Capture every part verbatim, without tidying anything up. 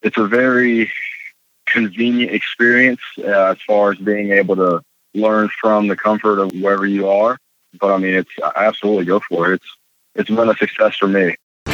it's a very convenient experience uh, as far as being able to learn from the comfort of wherever you are. But I mean, it's I absolutely go for it. It's it's been a success for me.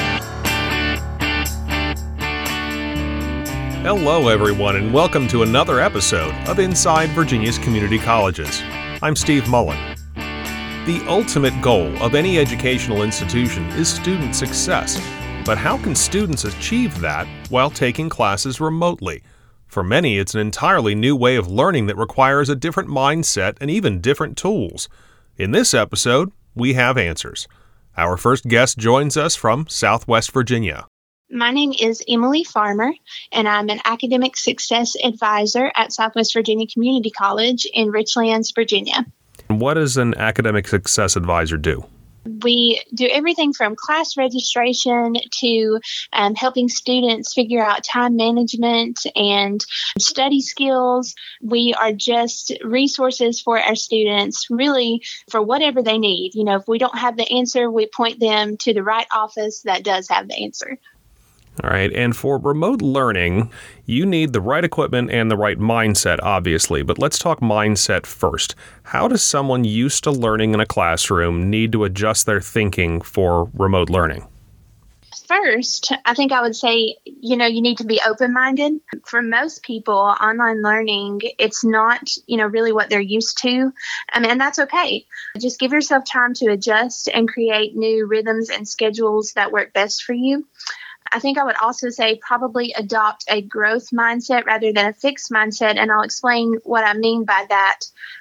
Hello, everyone, and welcome to another episode of Inside Virginia's Community Colleges. I'm Steve Mullen. The ultimate goal of any educational institution is student success. But how can students achieve that while taking classes remotely? For many, it's an entirely new way of learning that requires a different mindset and even different tools. In this episode, we have answers. Our first guest joins us from Southwest Virginia. My name is Emily Farmer, and I'm an academic success advisor at Southwest Virginia Community College in Richlands, Virginia. What does an academic success advisor do? We do everything from class registration to um, helping students figure out time management and study skills. We are just resources for our students, really for whatever they need. You know, if we don't have the answer, we point them to the right office that does have the answer. All right, and for remote learning, you need the right equipment and the right mindset, obviously, but let's talk mindset first. How does someone used to learning in a classroom need to adjust their thinking for remote learning? First, I think I would say, you know, you need to be open-minded. For most people, online learning, it's not, you know, really what they're used to. I mean, and that's okay. Just give yourself time to adjust and create new rhythms and schedules that work best for you. I think I would also say probably adopt a growth mindset rather than a fixed mindset, and I'll explain what I mean by that.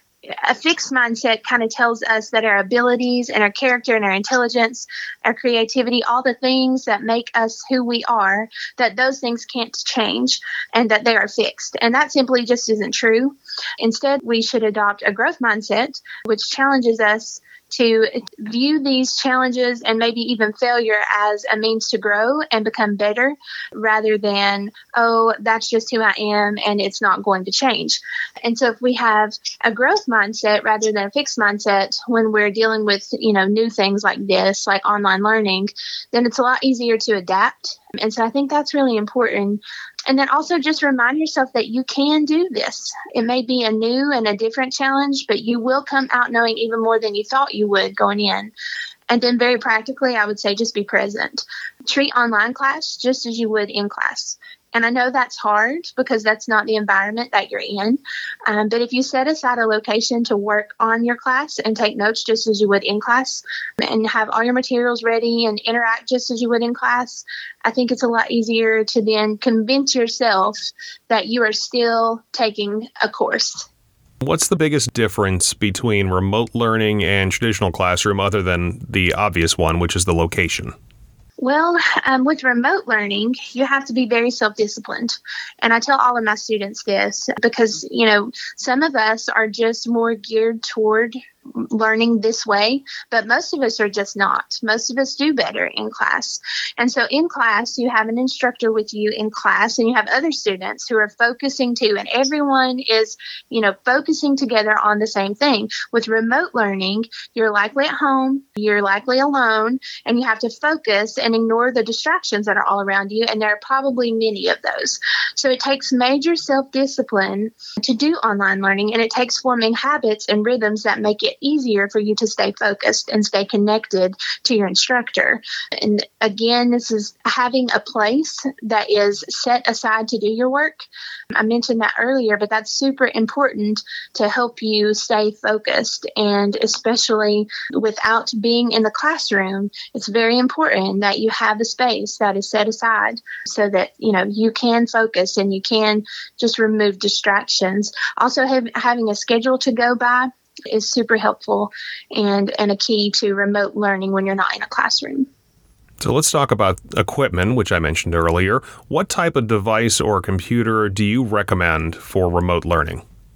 A fixed mindset kind of tells us that our abilities and our character and our intelligence, our creativity, all the things that make us who we are, that those things can't change and that they are fixed. And that simply just isn't true. Instead, we should adopt a growth mindset, which challenges us to view these challenges and maybe even failure as a means to grow and become better rather than, oh, that's just who I am and it's not going to change. And so if we have a growth mindset rather than a fixed mindset when we're dealing with, you know, new things like this, like online learning, then it's a lot easier to adapt. And so I think that's really important. And then also just remind yourself that you can do this. It may be a new and a different challenge, but you will come out knowing even more than you thought you would going in. And then very practically, I would say just be present. Treat online class just as you would in class. And I know that's hard because that's not the environment that you're in. Um, but if you set aside a location to work on your class and take notes just as you would in class and have all your materials ready and interact just as you would in class, I think it's a lot easier to then convince yourself that you are still taking a course. What's the biggest difference between remote learning and traditional classroom other than the obvious one, which is the location? Well, um, with remote learning, you have to be very self-disciplined. And I tell all of my students this because, you know, some of us are just more geared toward learning this way, but most of us are just not. Most of us do better in class. And so in class, you have an instructor with you in class and you have other students who are focusing too, and everyone is, you know, focusing together on the same thing. With remote learning, you're likely at home, you're likely alone, and you have to focus and ignore the distractions that are all around you, and there are probably many of those. So it takes major self-discipline to do online learning, and it takes forming habits and rhythms that make it easier for you to stay focused and stay connected to your instructor. And again, this is having a place that is set aside to do your work. I mentioned that earlier, but that's super important to help you stay focused. And especially without being in the classroom, it's very important that you have a space that is set aside so that, you know, you can focus and you can just remove distractions. Also, have, having a schedule to go by is super helpful and, and a key to remote learning when you're not in a classroom. So let's talk about equipment, which I mentioned earlier. What type of device or computer do you recommend for remote learning?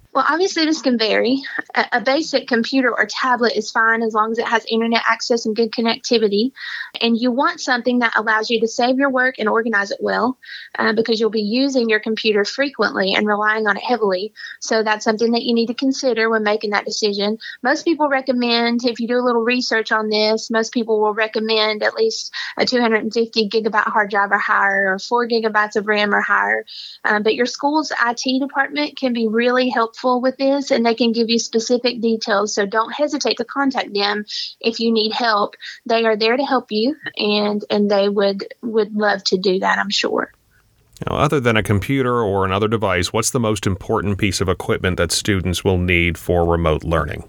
Well, obviously, this can vary. A, a basic computer or tablet is fine as long as it has internet access and good connectivity. And you want something that allows you to save your work and organize it well, uh, because you'll be using your computer frequently and relying on it heavily. So that's something that you need to consider when making that decision. Most people recommend, if you do a little research on this, most people will recommend at least a two hundred fifty gigabyte hard drive or higher, or four gigabytes of RAM or higher. Um, but your school's I T department can be really helpful with this, and they can give you specific details. So don't hesitate to contact them if you need help. They are there to help you, and and they would would love to do that, I'm sure. Now, other than a computer or another device, what's the most important piece of equipment that students will need for remote learning?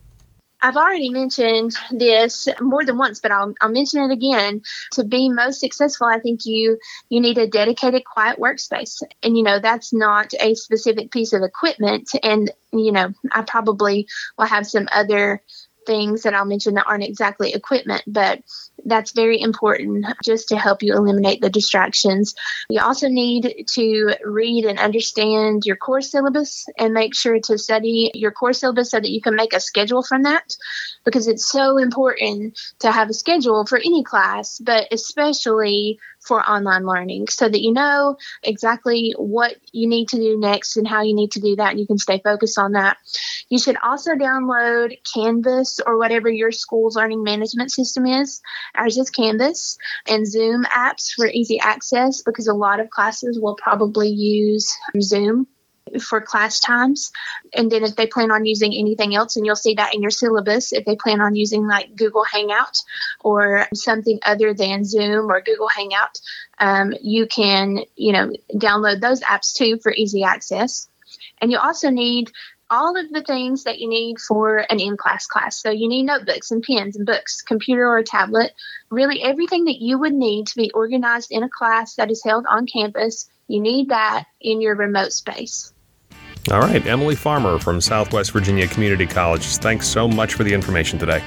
I've already mentioned this more than once, but I'll, I'll mention it again. To be most successful, I think you you need a dedicated, quiet workspace. And, you know, that's not a specific piece of equipment. And, you know, I probably will have some other things that I'll mention that aren't exactly equipment, but that's very important just to help you eliminate the distractions. You also need to read and understand your course syllabus and make sure to study your course syllabus so that you can make a schedule from that, because it's so important to have a schedule for any class, but especially for online learning, so that you know exactly what you need to do next and how you need to do that, and you can stay focused on that. You should also download Canvas or whatever your school's learning management system is. Ours is Canvas, and Zoom apps for easy access, because a lot of classes will probably use Zoom for class times. And then if they plan on using anything else, and you'll see that in your syllabus, if they plan on using like Google Hangout or something other than Zoom or Google Hangout, um, you can, you know, download those apps too for easy access. And you also need all of the things that you need for an in-class class. So you need notebooks and pens and books, computer or a tablet, really everything that you would need to be organized in a class that is held on campus. You need that in your remote space. All right, Emily Farmer from Southwest Virginia Community College. Thanks so much for the information today.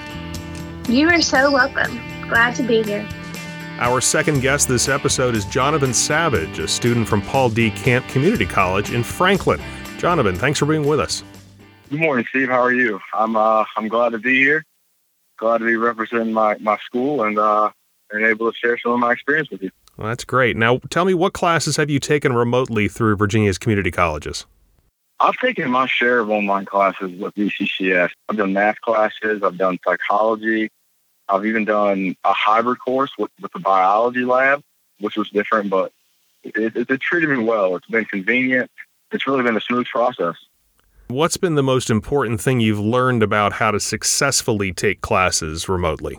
You are so welcome. Glad to be here. Our second guest this episode is Jonathan Savage, a student from Paul D. Camp Community College in Franklin. Jonathan, thanks for being with us. Good morning, Steve. How are you? I'm uh, I'm glad to be here. Glad to be representing my, my school and uh, and able to share some of my experience with you. Well, that's great. Now, tell me, what classes have you taken remotely through Virginia's community colleges? I've taken my share of online classes with V C C S. I've done math classes. I've done psychology. I've even done a hybrid course with, with the biology lab, which was different, but it, it, it treated me well. It's been convenient. It's really been a smooth process. What's been the most important thing you've learned about how to successfully take classes remotely?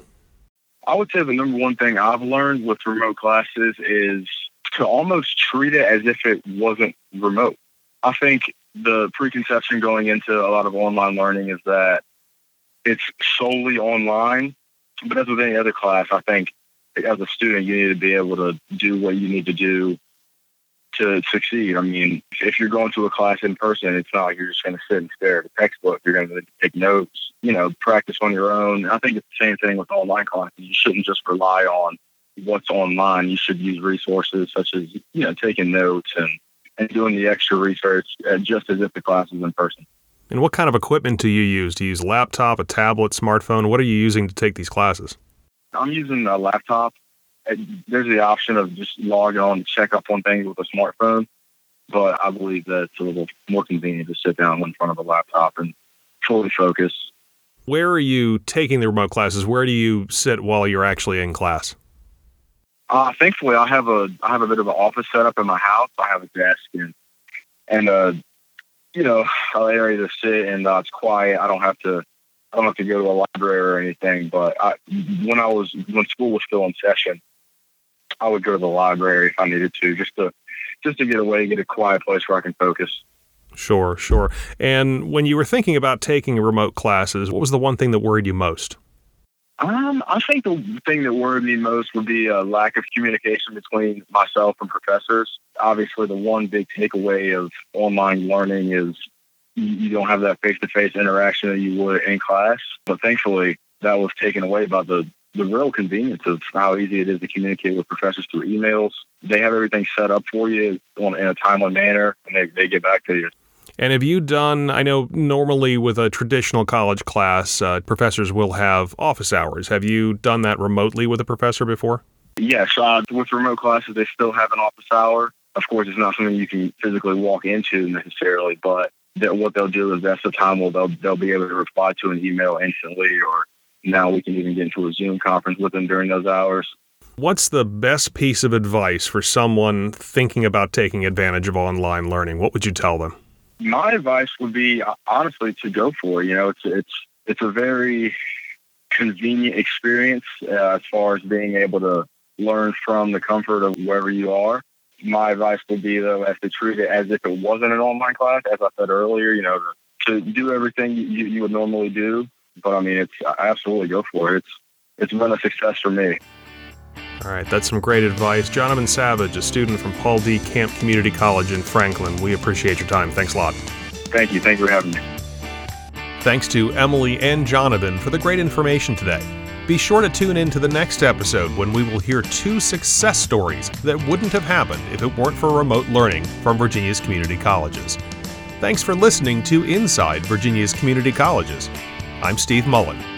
I would say the number one thing I've learned with remote classes is to almost treat it as if it wasn't remote. I think the preconception going into a lot of online learning is that it's solely online. But as with any other class, I think as a student, you need to be able to do what you need to do to succeed. I mean, if you're going to a class in person, it's not like you're just going to sit and stare at a textbook. You're going to take notes, you know, practice on your own. I think it's the same thing with online classes. You shouldn't just rely on what's online. You should use resources such as, you know, taking notes and, and doing the extra research uh, just as if the class is in person. And what kind of equipment do you use? Do you use a laptop, a tablet, smartphone? What are you using to take these classes? I'm using a laptop. There's the option of just logging on and check up on things with a smartphone, but I believe that it's a little more convenient to sit down in front of a laptop and fully focus. Where are you taking the remote classes? Where do you sit while you're actually in class? Uh, thankfully, I have a I have a bit of an office set up in my house. I have a desk and and uh, you know, an area to sit, and uh, it's quiet. I don't have to I don't have to go to a library or anything. But I, when I was when school was still in session, I would go to the library if I needed to, just to just to get away, get a quiet place where I can focus. Sure, sure. And when you were thinking about taking remote classes, what was the one thing that worried you most? Um, I think the thing that worried me most would be a lack of communication between myself and professors. Obviously, the one big takeaway of online learning is you don't have that face-to-face interaction that you would in class. But thankfully, that was taken away by the, the real convenience of how easy it is to communicate with professors through emails. They have everything set up for you in a timely manner, and they, they get back to you. And have you done, I know normally with a traditional college class, uh, professors will have office hours. Have you done that remotely with a professor before? Yes, uh, with remote classes, they still have an office hour. Of course, it's not something you can physically walk into necessarily, but that what they'll do is that's the time where they'll, they'll be able to reply to an email instantly, or now we can even get into a Zoom conference with them during those hours. What's the best piece of advice for someone thinking about taking advantage of online learning? What would you tell them? My advice would be, honestly, to go for it. You know, it's it's it's a very convenient experience uh, as far as being able to learn from the comfort of wherever you are. My advice would be, though, as to treat it as if it wasn't an online class. As I said earlier, you know, to, to do everything you, you would normally do. But I mean, it's I absolutely go for it. It's it's been a success for me. All right, that's some great advice. Jonathan Savage, a student from Paul D. Camp Community College in Franklin. We appreciate your time. Thanks a lot. Thank you. Thank you for having me. Thanks to Emily and Jonathan for the great information today. Be sure to tune in to the next episode when we will hear two success stories that wouldn't have happened if it weren't for remote learning from Virginia's community colleges. Thanks for listening to Inside Virginia's Community Colleges. I'm Steve Mullen.